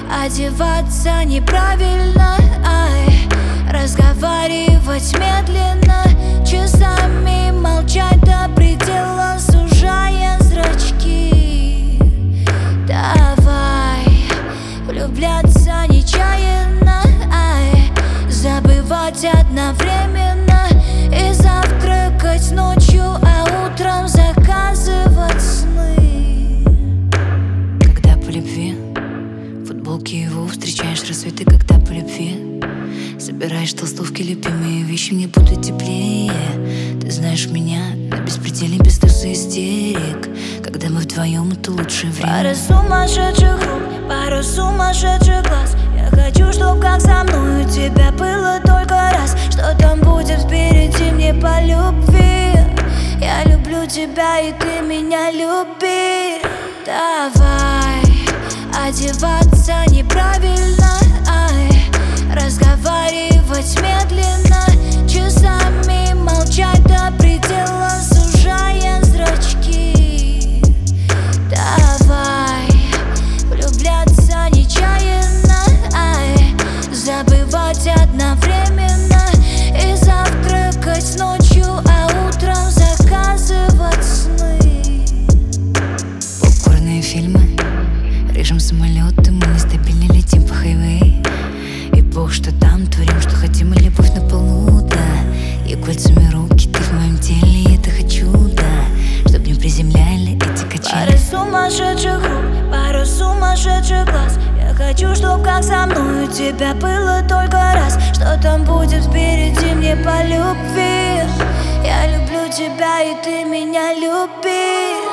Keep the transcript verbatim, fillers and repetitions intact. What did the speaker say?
одеваться неправильно, ай, разговаривать медленно, часами молчать до предела, сужая зрачки. Давай влюбляться нечаянно, ай, забывать одновременно и завтракать ночью, а утром заказывать сны. Когда по любви в футболке его встречаешь рассветы, когда по любви собираешь толстовки, любимые вещи мне будут теплее. Ты знаешь меня на беспределе, без слез и истерик. Когда мы вдвоем, это лучшее время. Пара сумасшедших рук, пара сумасшедших глаз. Я хочу, чтоб как со мной у тебя было только раз. Что там будет впереди, мне по любви. Я люблю тебя, и ты меня люби. Давай одеваться неправильно, ай, разговаривать медленно, часами молчать до предела, сужая зрачки. Давай влюбляться нечаянно, ай, забывать одновременно и завтракать ночью, а утром заказывать сны. Попкорные фильмы, режем самолеты, мы нестабильно летим по хайвей. И бог, что там творим, что хотим, и любовь на полу, да. И кольцами руки, ты в моем теле, и это хочу, да. Чтоб не приземляли эти качели. Пара сумасшедших рук, пара сумасшедших глаз. Я хочу, чтоб как со мной у тебя было только раз. Что там будет впереди, мне по любви. Я люблю тебя, и ты меня люби.